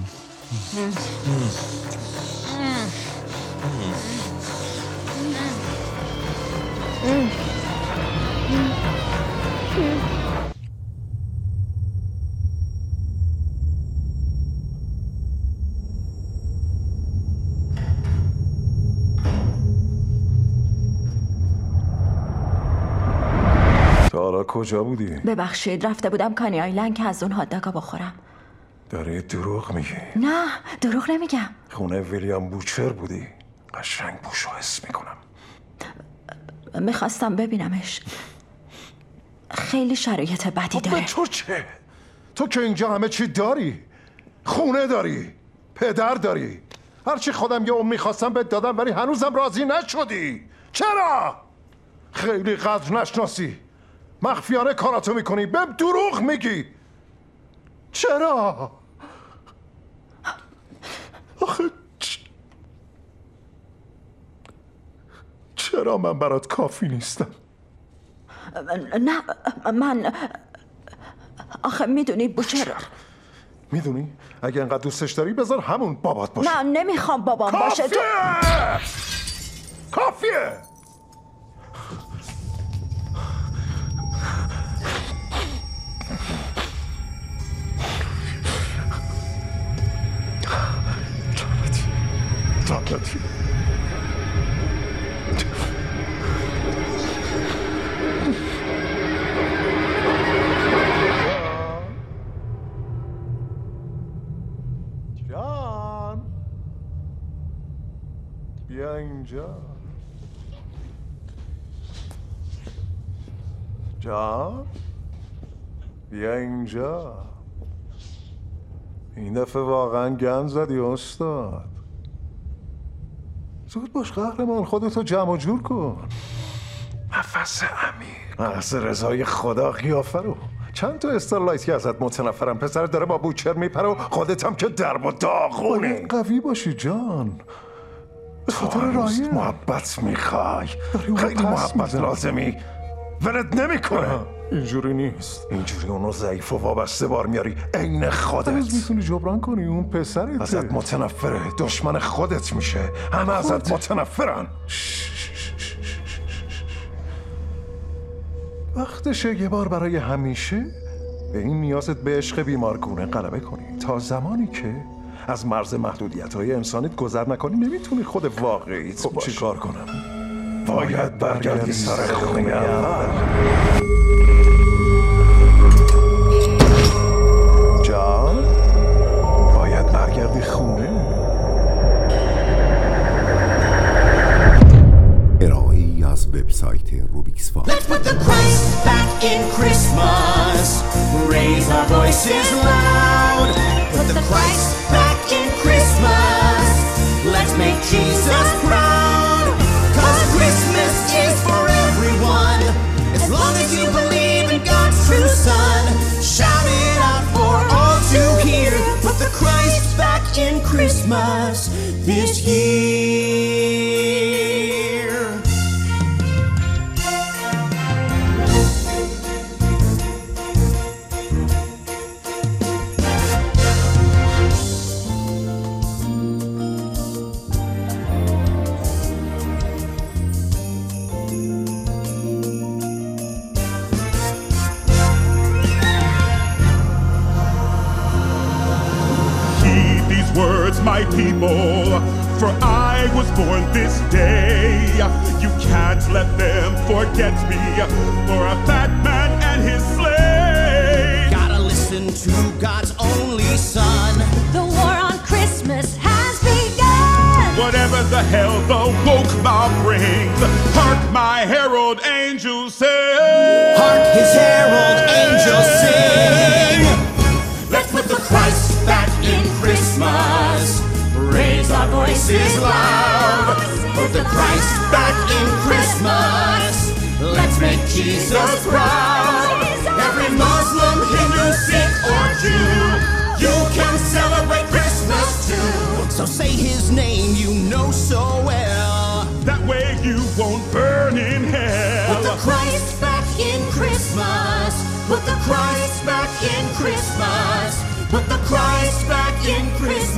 تارا کجا بودی؟ ببخشید رفته بودم کانی آیلند که از اون هاتداگا بخورم. داری دروغ میگی؟ نه دروغ نمیگم. خونه ویلیام بوچر بودی؟ قشنگ بوشو حس میکنم. میخواستم ببینمش. خیلی شرایط بدی داره. به تو چه؟ تو که اینجا همه چی داری. خونه داری، پدر داری. هرچی خودم یه میخواستم بهت دادم ولی هنوزم راضی نشدی. چرا؟ خیلی قدر نشناسی. مخفیانه کاراتو میکنی. بهم دروغ میگی. چرا؟ آخه چرا من برات کافی نیستم؟ نه من آخه میدونی بوچر. میدونی؟ اگه انقدر دوستش داری بذار همون بابات باشه. نه نمیخوام بابام باشه. کافیه! لعنتی. جان بیا اینجا. جان بیا اینجا. این دفعه واقعا گند زدی استاد. زود باش قهرمان، خودتو جمع و جور کن. نفس عمیق از رضای خدا قیافه رو. چند تا استارلایت که ازت متنفرم. پسر داره با بوچر میپره و خودت هم که درب و داغونی. قوی باشی جان. به خاطر رایه محبت میخوای. خیلی محبت لازمی. ولت نمیکنه. اینجوری نیست. اینجوری اونو ضعیف و وابسته بار میاری. عین خودت. هنوز میتونی جبران کنی. اون پسرت ازت متنفره. دشمن خودت میشه. همه ازت متنفرن. وقتشه یه بار برای همیشه به این نیازت به عشق بیمارگونه غلبه کنی. تا زمانی که از مرز محدودیت‌های انسانیت گذر نکنی نمیتونی خود واقعیت چی کار کنم. باید برگردی سر خونه اول. جان باید ربات روبیکس فال. Let's put the Christ back in Christmas. Raise our voices loud. Put the Christ back in Christmas. Let's make Jesus proud. 'Cause Christmas is for everyone. As long as you believe in God's true Son, shout it out for all to hear. Put the Christ back in Christmas this year. Words, my people, for I was born this day. You can't let them forget me, or a fat man and his sleigh. Gotta listen to God's only Son. The war on Christmas has begun. Whatever the hell the woke mob brings, hark my herald angels sing. Hark his herald angels sing. Let's put the Christ back in Christmas. Raise our voices loud. Put the Christ back in Christmas. Let's make Jesus proud. Every Muslim, Hindu, Sikh or Jew, you can celebrate Christmas too. So say his name you know so well. That way you won't burn in hell. Put the Christ back in Christmas. Put the Christ back in Christmas. Put the Christ back in Christmas.